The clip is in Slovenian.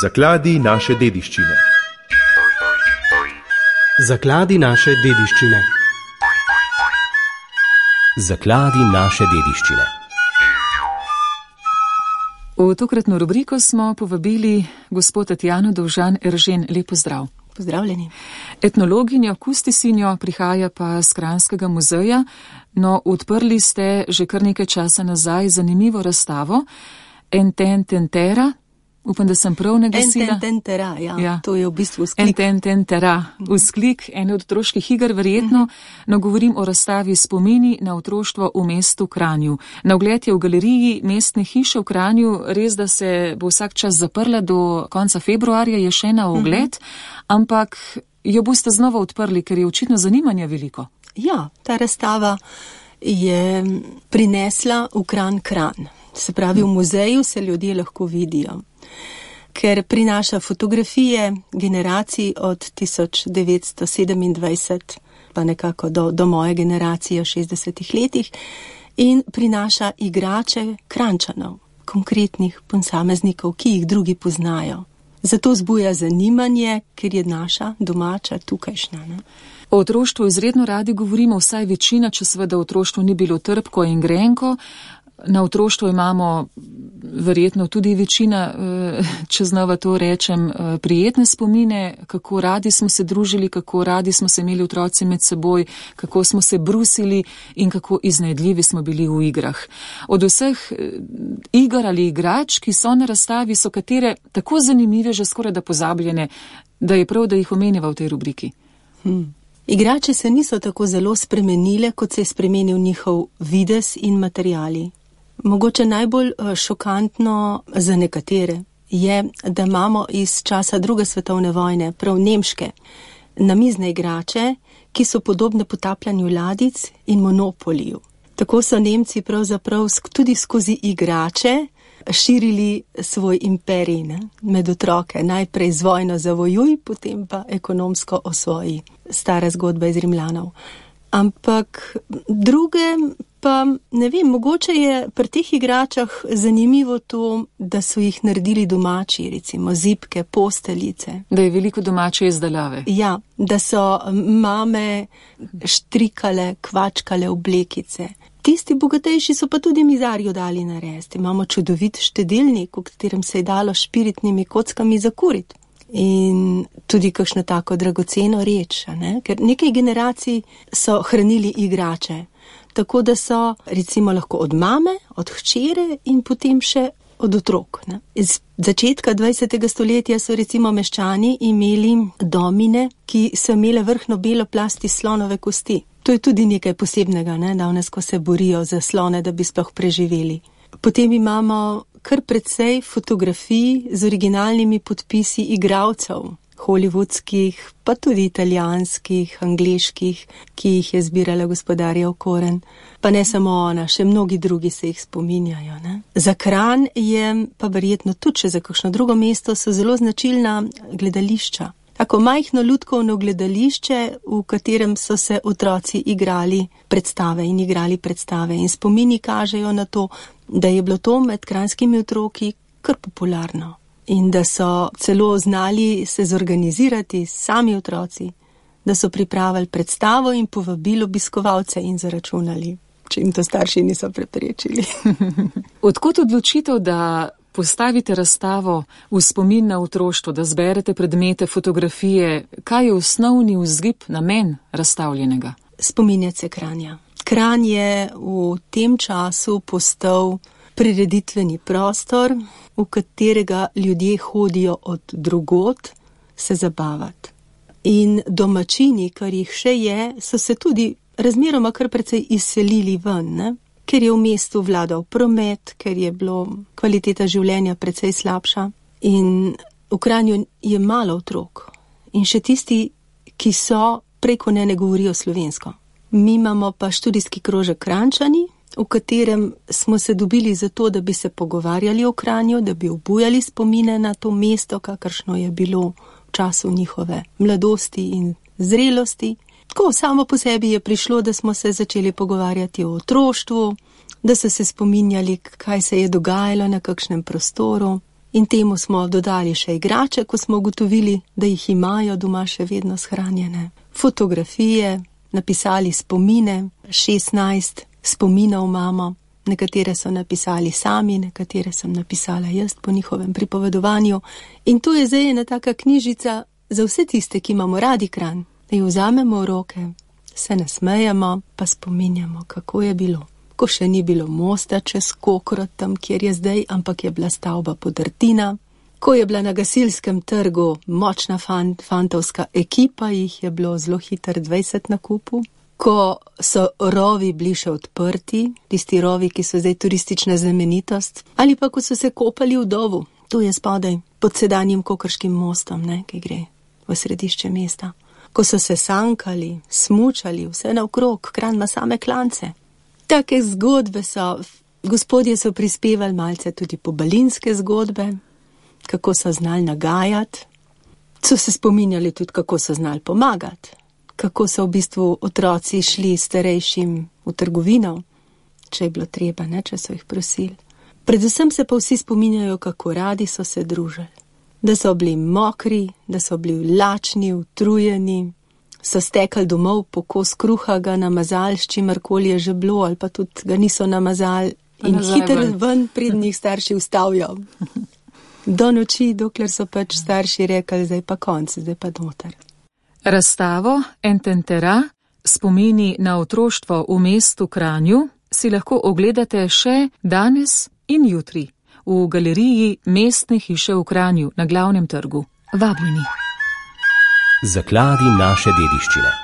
Zakladi naše dediščine. Zakladi naše dediščine. Zakladi naše dediščine. V tokratno rubriko smo povabili gospod Tatjano Dovžan Eržen. Lep pozdrav. Pozdravljeni. Etnologinjo, kustisinjo, prihaja pa z Kranjskega muzeja. No, odprli ste že kar nekaj časa nazaj zanimivo razstavo Entententera. Upam, da sem prav naglasila. Entententera, ja. To je v bistvu vzklik. Entententera, vzklik ene od otroških iger verjetno. No, govorim o razstavi Spomini na otroštvo v mestu Kranju. Na ogled je v galeriji Mestne hiše v Kranju. Res, da se bo vsak čas zaprla do konca februarja, je še na ogled, ampak jo boste znova odprli, ker je očitno zanimanja veliko. Ja, ta razstava je prinesla v Kranj. Se pravi, v muzeju se ljudje lahko vidijo, ker prinaša fotografije generacij od 1927 pa nekako do moje generacije v 60 letih in prinaša igrače Kranjčanov, konkretnih posameznikov, ki jih drugi poznajo. Zato zbuja zanimanje, ker je naša domača tukajšnja. Ne? O otroštvu izredno radi govorimo, vsaj večina, če seveda otroštvo ni bilo trpko in grenko. Na otroštvo imamo verjetno tudi večina, če znova to rečem, prijetne spomine, kako radi smo se družili, kako radi smo se imeli otroci med seboj, kako smo se brusili in kako iznajdljivi smo bili v igrah. Od vseh iger ali igrač, ki so na razstavi, so katere tako zanimive, že skoraj da pozabljene, da je prav, da jih omeniva v tej rubriki. Igrače se niso tako zelo spremenile, kot se je spremenil njihov videz in materiali. Mogoče najbolj šokantno za nekatere je, da imamo iz časa druge svetovne vojne, prav nemške, namizne igrače, ki so podobne potapljanju ladic in monopoliju. Tako so Nemci pravzaprav tudi skozi igrače širili svoj imperij med otroke. Najprej z vojno zavojuj, potem pa ekonomsko osvoji. Stara zgodba iz Rimljanov. Ampak druge pa, ne vem, mogoče je pri teh igračah zanimivo to, da so jih naredili domači, recimo zibke, posteljice. Da je veliko domače izdelave. Ja, da so mame štrikale, kvačkale oblekice. Tisti bogatejši so pa tudi mizarju dali narediti. Imamo čudovit štedilnik, v katerem se je dalo špiritnimi kockami zakuriti. In tudi kakšno tako dragoceno reč, ker nekaj generacij so hranili igrače. Tako da so recimo lahko od mame, od hčere in potem še od otrok. Iz začetka 20. stoletja so recimo meščani imeli domine, ki so imele vrhno belo plast iz slonove kosti. To je tudi nekaj posebnega, danes, ko se borijo za slone, da bi sploh preživeli. Potem imamo kar precej fotografij z originalnimi podpisi igralcev, hollywoodskih, pa tudi italijanskih, angleških, ki jih je zbirala gospodarja Okoren. Pa ne samo ona, še mnogi drugi se jih spominjajo. Za Kranj je pa verjetno tudi, če za kakšno drugo mesto, so zelo značilna gledališča. Tako majhno lutkovno gledališče, v katerem so se otroci igrali predstave. In spomini kažejo na to, da je bilo to med kranjskimi otroki kar popularno. In da so celo znali se zorganizirati sami otroci, da so pripravili predstavo in povabili obiskovalce in zaračunali, če jim to starši niso preprečili. Odkot odločitev, da postavite razstavo v spomin na otroštvo, da zberete predmete, fotografije? Kaj je osnovni vzgib, namen razstavljenega? Spominjati se Kranja. Kranj je v tem času postal prireditveni prostor, v katerega ljudje hodijo od drugod se zabavati. In domačini, kar jih še je, so se tudi razmeroma kar precej izselili ven, ker je v mestu vladal promet, ker je bilo kvaliteta življenja precej slabša. In v Kranju je malo otrok. In še tisti, ki so, preko ne govorijo slovensko. Mi imamo pa študijski krožek Kranjčani, v katerem smo se dobili zato, da bi se pogovarjali o Kranju, da bi obujali spomine na to mesto, kakršno je bilo v času njihove mladosti in zrelosti. Tako samo po sebi je prišlo, da smo se začeli pogovarjati o otroštvu, da so se spominjali, kaj se je dogajalo na kakšnem prostoru. In temu smo dodali še igrače, ko smo ugotovili, da jih imajo doma še vedno shranjene. Fotografije, napisali spomine, 16 spominov imamo. Nekatere so napisali sami, nekatere sem napisala jaz po njihovem pripovedovanju. In to je zdaj ena taka knjižica za vse tiste, ki imamo radi Kranj. Da jo vzamemo v roke, se nasmejemo, pa spominjamo, kako je bilo. Ko še ni bilo mosta čez Kokrot tam, kjer je zdaj, ampak je bila stavba podrtina. Ko je bila na Gasilskem trgu močna fantovska ekipa, jih je bilo zelo hiter 20 na kupu. Ko so rovi bili še odprti, tisti rovi, ki so zdaj turistična znamenitost, ali pa ko so se kopali v Dovu, tu je spodaj, pod sedanjim Kokrškim mostom, ki gre v središče mesta. Ko so se sankali, smučali, vse naokrog, Kranj ima same klance. Take zgodbe so, gospodje so prispevali malce tudi pobalinske zgodbe, kako so znali nagajati, so se spominjali tudi, kako so znali pomagati. Kako so v bistvu otroci šli starejšim v trgovino, če je bilo treba, če so jih prosili. Predvsem se pa vsi spominjajo, kako radi so se družili. Da so bili mokri, da so bili lačni, utrujeni, so stekali domov po kos kruha, ga namazali, s čimerkoli je že bilo, ali pa tudi ga niso namazali in hiter ven pred njih starši ustavijo. Do noči, dokler so pač starši rekli, zdaj pa konc, zdaj pa noter. Razstavo Ententera, spomini na otroštvo v mestu Kranju, si lahko ogledate še danes in jutri v galeriji Mestne hiše v Kranju na Glavnem trgu. Vabljeni. Zakladi naše dediščine.